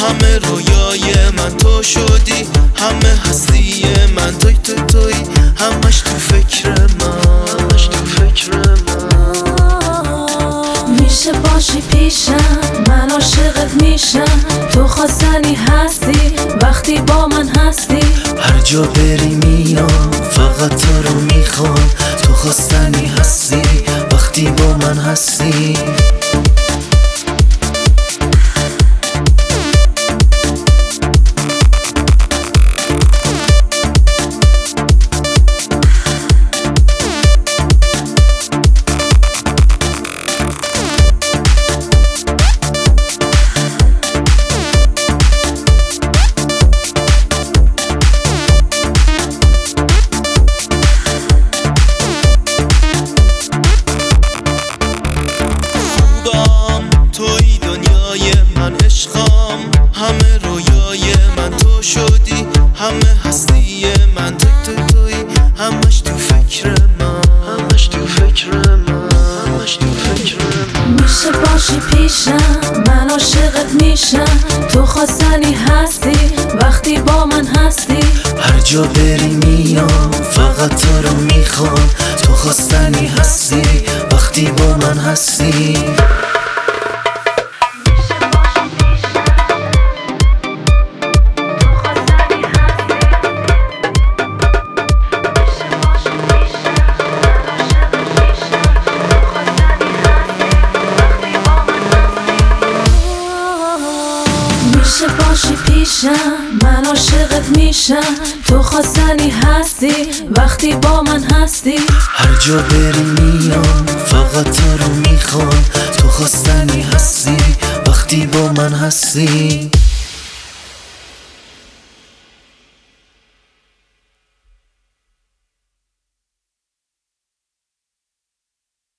همه رویای من تو شدی، همه هستی من توی همش تو فکر من. میشه باشی پیشم، من عاشقت میشم، تو خواستنی هستی وقتی با من هستی. هر جا بری میام فقط تو رو میخوام، تو خواستنی هستی وقتی با من هستی. توی دنیای من عشقم، همه رویای من تو شدی، همه هستی من توی همش تو فکر من. میشه باشی پیشم، من عاشقت میشم، تو خواستنی هستی وقتی با من هستی. هر جا بری میام فقط تو رو میخوام، تو خواستنی هستی وقتی با من هستی. میشه باشی پیشم، من عاشقت میشم، تو خواستنی هستی وقتی با من هستی. هر جا بری میام فقط تو رو میخوام، تو خواستنی هستی وقتی با من هستی.